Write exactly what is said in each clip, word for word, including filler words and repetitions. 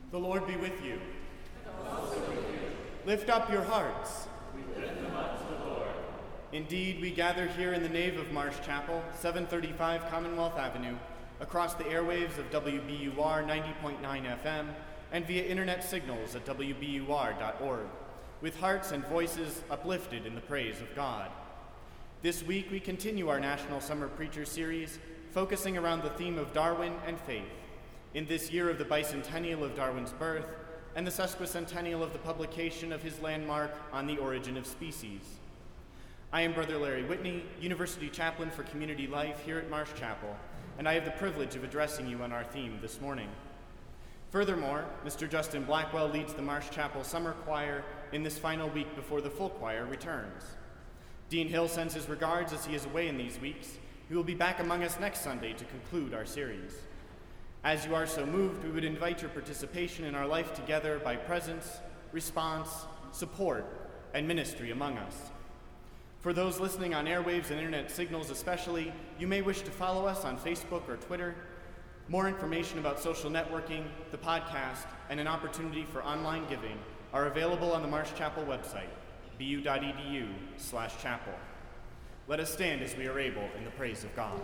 The Lord be with you. And also with you. Lift up your hearts. We lift them up to the Lord. Indeed, we gather here in the nave of Marsh Chapel, seven thirty-five Commonwealth Avenue, across the airwaves of W B U R ninety point nine F M and via internet signals at W B U R dot org, with hearts and voices uplifted in the praise of God. This week, we continue our National Summer Preacher Series, focusing around the theme of Darwin and faith, in this year of the bicentennial of Darwin's birth and the sesquicentennial of the publication of his landmark On the Origin of Species. I am Brother Larry Whitney, University Chaplain for Community Life here at Marsh Chapel, and I have the privilege of addressing you on our theme this morning. Furthermore, Mister Justin Blackwell leads the Marsh Chapel Summer Choir in this final week before the full choir returns. Dean Hill sends his regards as he is away in these weeks. He will be back among us next Sunday to conclude our series. As you are so moved, we would invite your participation in our life together by presence, response, support, and ministry among us. For those listening on airwaves and internet signals especially, you may wish to follow us on Facebook or Twitter. More information about social networking, the podcast, and an opportunity for online giving are available on the Marsh Chapel website, b u dot e d u slash chapel. Let us stand as we are able in the praise of God.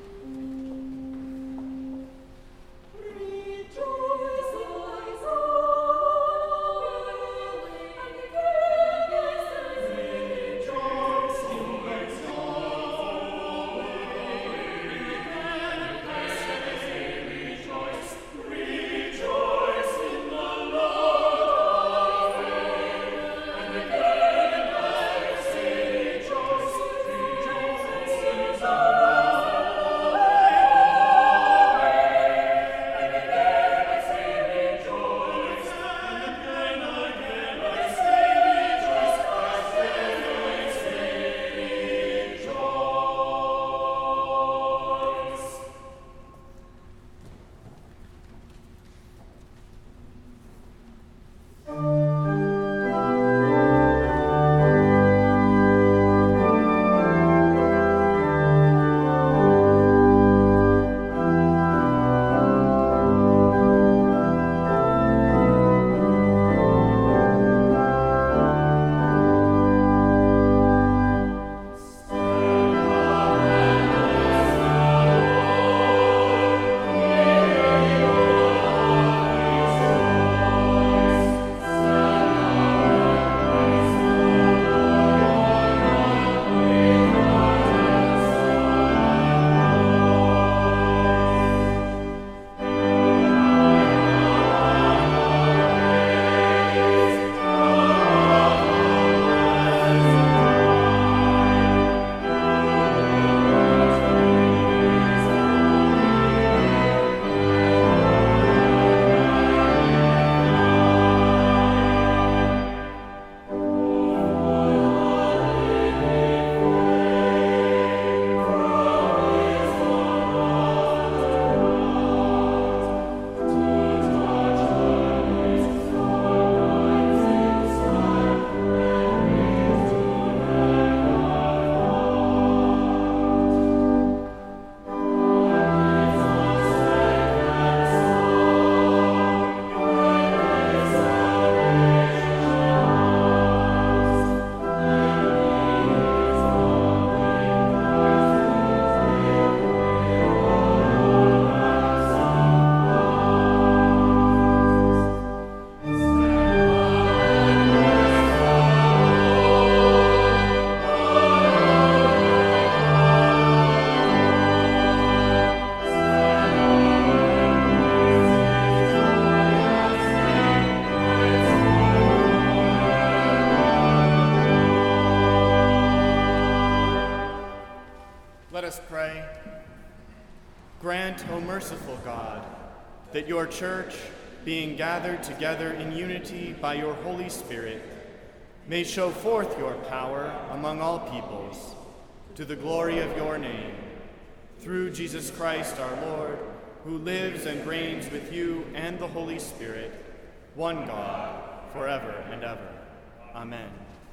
Grant, O merciful God, that your church, being gathered together in unity by your Holy Spirit, may show forth your power among all peoples, to the glory of your name, through Jesus Christ our Lord, who lives and reigns with you and the Holy Spirit, one God, forever and ever. Amen.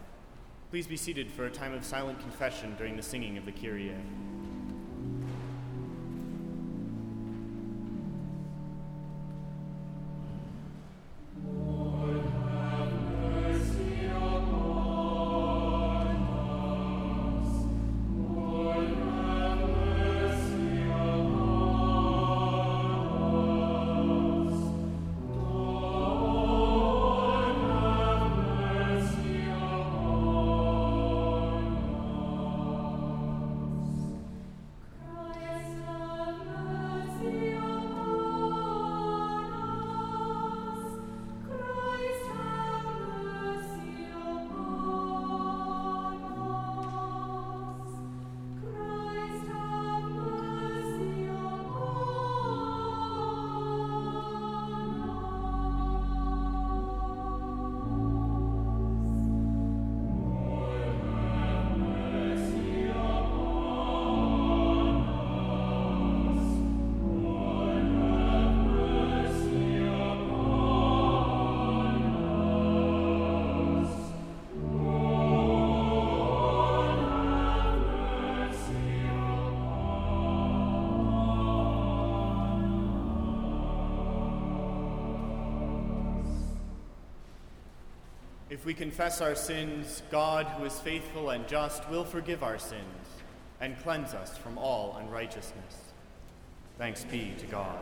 Please be seated for a time of silent confession during the singing of the Kyrie. If we confess our sins, God, who is faithful and just, will forgive our sins and cleanse us from all unrighteousness. Thanks be to God.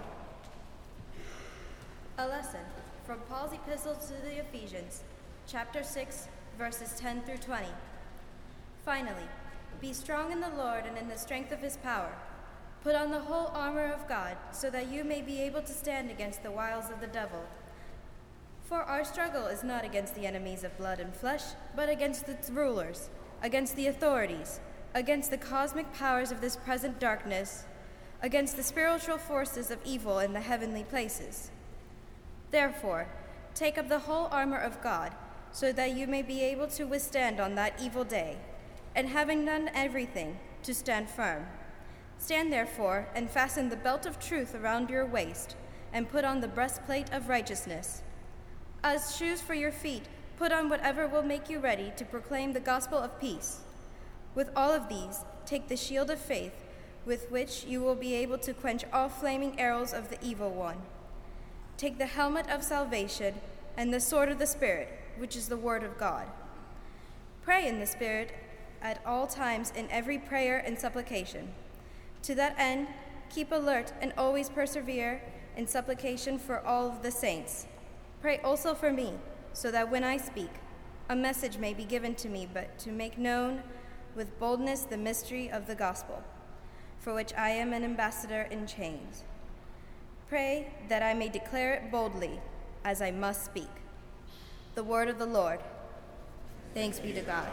A lesson from Paul's epistle to the Ephesians, chapter six, verses ten through twenty. Finally, be strong in the Lord and in the strength of his power. Put on the whole armor of God, so that you may be able to stand against the wiles of the devil. For our struggle is not against the enemies of blood and flesh, but against the rulers, against the authorities, against the cosmic powers of this present darkness, against the spiritual forces of evil in the heavenly places. Therefore, take up the whole armor of God, so that you may be able to withstand on that evil day, and having done everything, to stand firm. Stand therefore, and fasten the belt of truth around your waist, and put on the breastplate of righteousness. As shoes for your feet, put on whatever will make you ready to proclaim the gospel of peace. With all of these, take the shield of faith, with which you will be able to quench all flaming arrows of the evil one. Take the helmet of salvation and the sword of the Spirit, which is the word of God. Pray in the Spirit at all times in every prayer and supplication. To that end, keep alert and always persevere in supplication for all of the saints. Pray also for me, so that when I speak, a message may be given to me, but to make known with boldness the mystery of the gospel, for which I am an ambassador in chains. Pray that I may declare it boldly, as I must speak. The word of the Lord. Thanks be to God.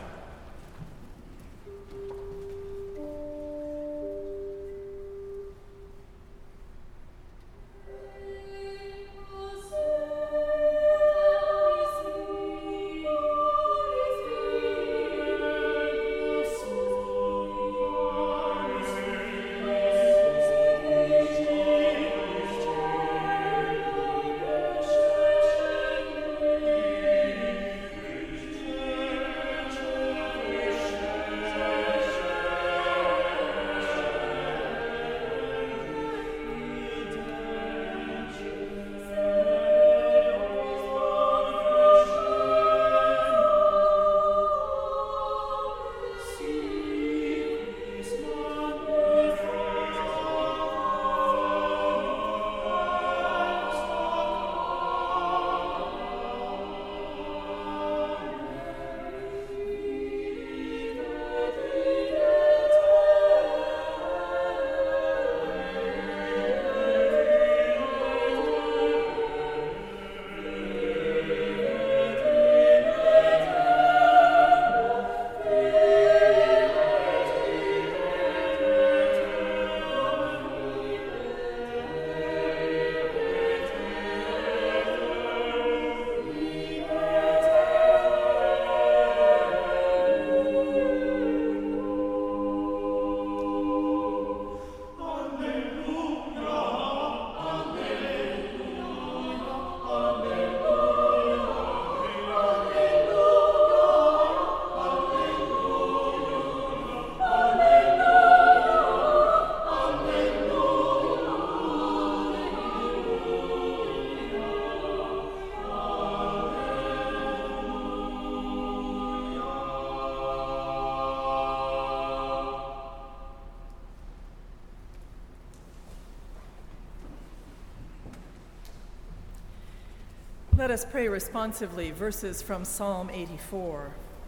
Let us pray responsively verses from Psalm eighty-four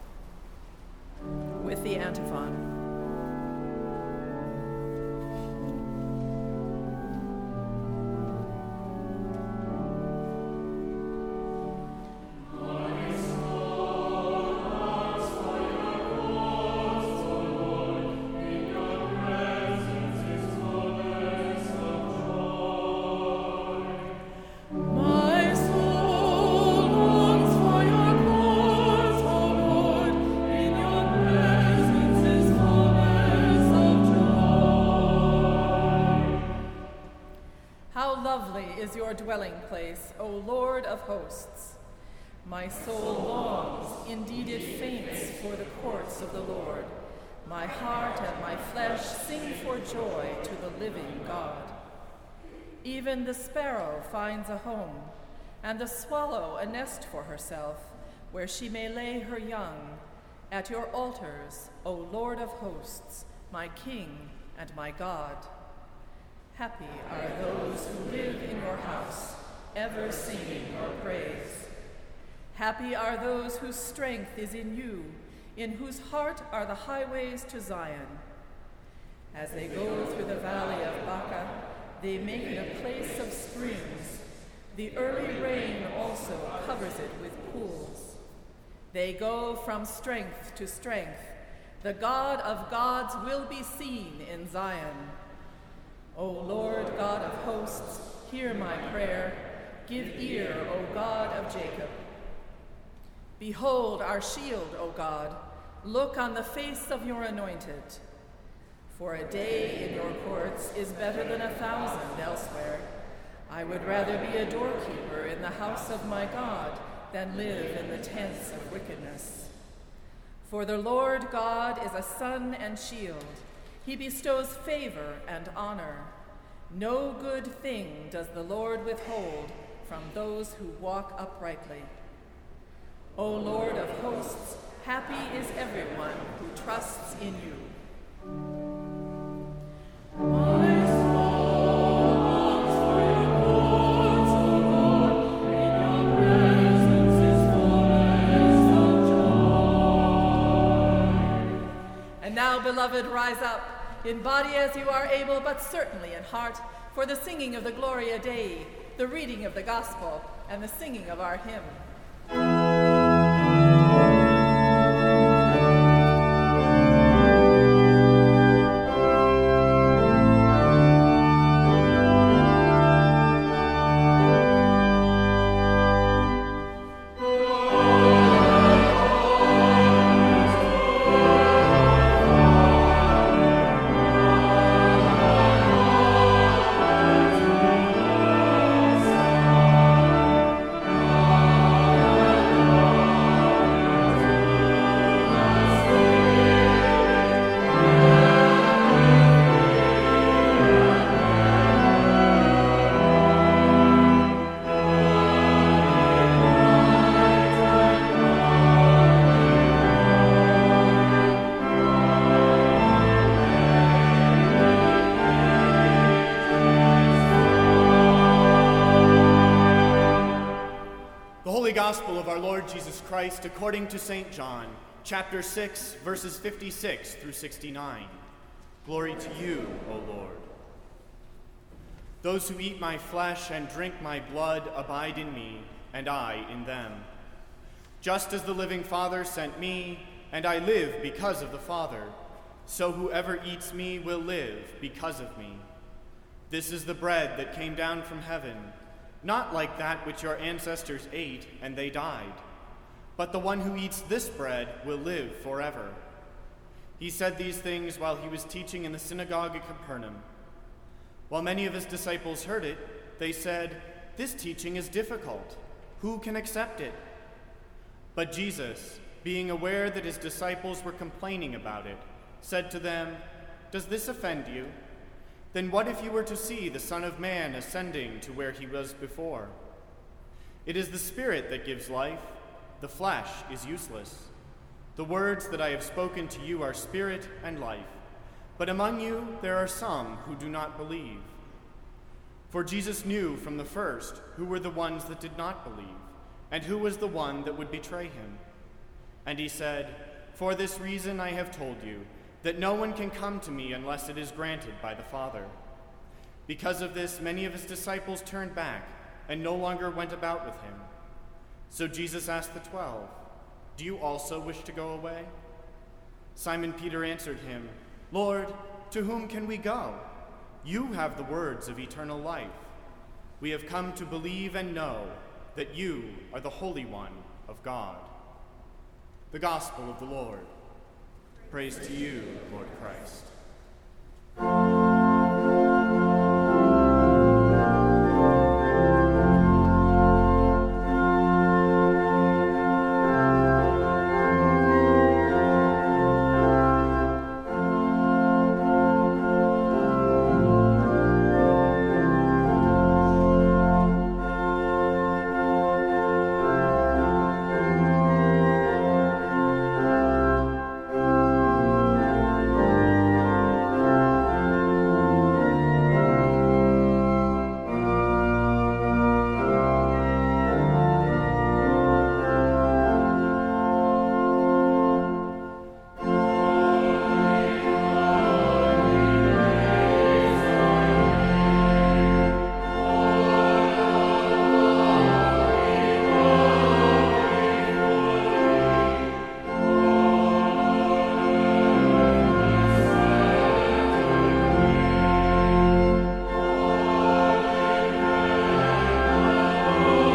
with the antiphon. Is your dwelling place, O Lord of hosts. My soul longs, indeed it faints, for the courts of the Lord. My heart and my flesh sing for joy to the living God. Even the sparrow finds a home, and the swallow a nest for herself, where she may lay her young, at your altars, O Lord of hosts, my King and my God. Happy are those who live in your house, ever singing your praise. Happy are those whose strength is in you, in whose heart are the highways to Zion. As they go through the valley of Baca, they make it a place of springs. The early rain also covers it with pools. They go from strength to strength. The God of gods will be seen in Zion. O Lord God of hosts, hear my prayer. Give ear, O God of Jacob. Behold our shield, O God. Look on the face of your anointed. For a day in your courts is better than a thousand elsewhere. I would rather be a doorkeeper in the house of my God than live in the tents of wickedness. For the Lord God is a sun and shield. He bestows favor and honor. No good thing does the Lord withhold from those who walk uprightly. O Lord of hosts, happy is everyone who trusts in you. Now, beloved, rise up, in body as you are able, but certainly in heart, for the singing of the Gloria Dei, the reading of the Gospel, and the singing of our hymn. Gospel of our Lord Jesus Christ according to Saint John, chapter six, verses fifty-six through sixty-nine. Glory to you, O Lord. Those who eat my flesh and drink my blood abide in me, and I in them. Just as the living Father sent me, and I live because of the Father, so whoever eats me will live because of me. This is the bread that came down from heaven, not like that which your ancestors ate and they died, but the one who eats this bread will live forever. He said these things while he was teaching in the synagogue at Capernaum. While many of his disciples heard it, they said, "This teaching is difficult. Who can accept it?" But Jesus, being aware that his disciples were complaining about it, said to them, "Does this offend you? Then what if you were to see the Son of Man ascending to where he was before? It is the Spirit that gives life. The flesh is useless. The words that I have spoken to you are spirit and life, but among you there are some who do not believe." For Jesus knew from the first who were the ones that did not believe, and who was the one that would betray him. And he said, "For this reason I have told you, that no one can come to me unless it is granted by the Father." Because of this, many of his disciples turned back and no longer went about with him. So Jesus asked the twelve, "Do you also wish to go away?" Simon Peter answered him, "Lord, to whom can we go? You have the words of eternal life. We have come to believe and know that you are the Holy One of God." The Gospel of the Lord. Praise to you, Lord Christ.